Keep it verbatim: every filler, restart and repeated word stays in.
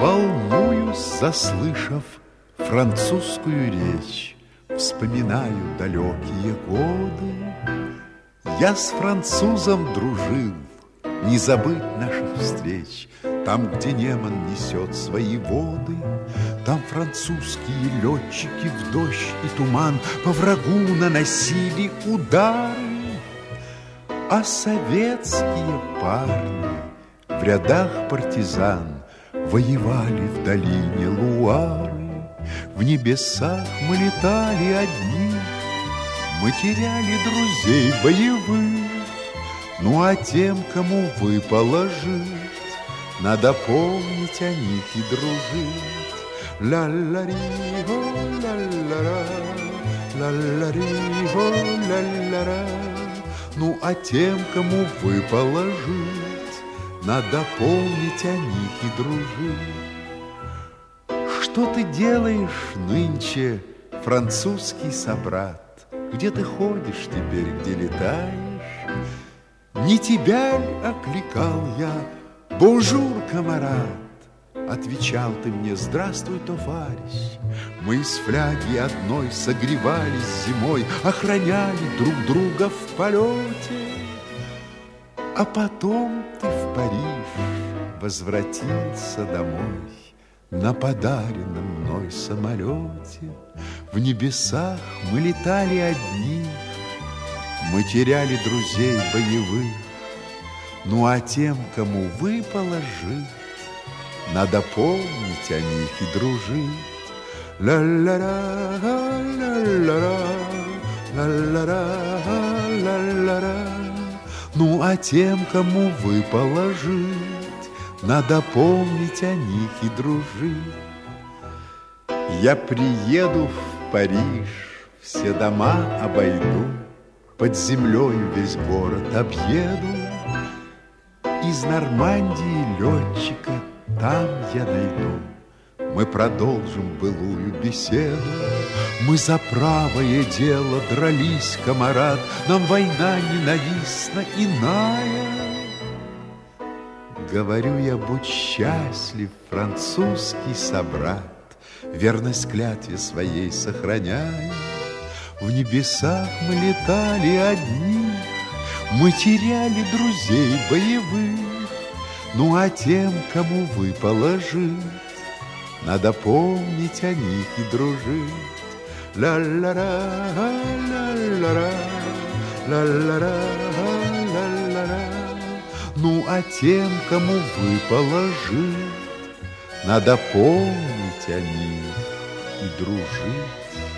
Волнуюсь, заслышав французскую речь, вспоминаю далекие годы. Я с французом дружил, не забыть наших встреч. Там, где Неман несет свои воды, там французские летчики в дождь и туман по врагу наносили удары. А советские парни в рядах партизан воевали в долине Луары. В небесах мы летали одни, мы теряли друзей боевых. Ну а тем, кому выпало жить, надо помнить о них и дружить. Ла-ла-ри-о, ла-ла-ра, ла-ла-ри-о, ла-ла-ра. Ну а тем, кому выпало жить, надо помнить о них и дружить. Что ты делаешь нынче, французский собрат? Где ты ходишь теперь, где летаешь? Не тебя ли окликал я? Бонжур, камарад! Отвечал ты мне: здравствуй, товарищ. Мы из фляги одной согревались зимой, охраняли друг друга в полете. А потом ты в Париж возвратился домой на подаренном мной самолете. В небесах мы летали одни, мы теряли друзей боевых. Ну а тем, кому выпало жить, надо помнить о них и дружить. Ла-ла-ра, ла-ла-ра, ла-ла-ра, ла-ла-ра. Ну а тем, кому выпало жить, надо помнить о них и дружить. Я приеду в Париж, все дома обойду, под землею весь город объеду. Из Нормандии летчика там я найду. Мы продолжим былую беседу. Мы за правое дело дрались, камарад. Нам война ненавистна иная. Говорю я, будь счастлив, французский собрат, верность клятве своей сохраняя. В небесах мы летали одни, мы теряли друзей боевых. Ну а тем, кому выпало жить, надо помнить о них и дружить. Ла-ла-ра, ла-ла-ра, ла-ла-ра, ла-ла-ра. Ну а тем, кому выпало жить, надо помнить о них и дружить.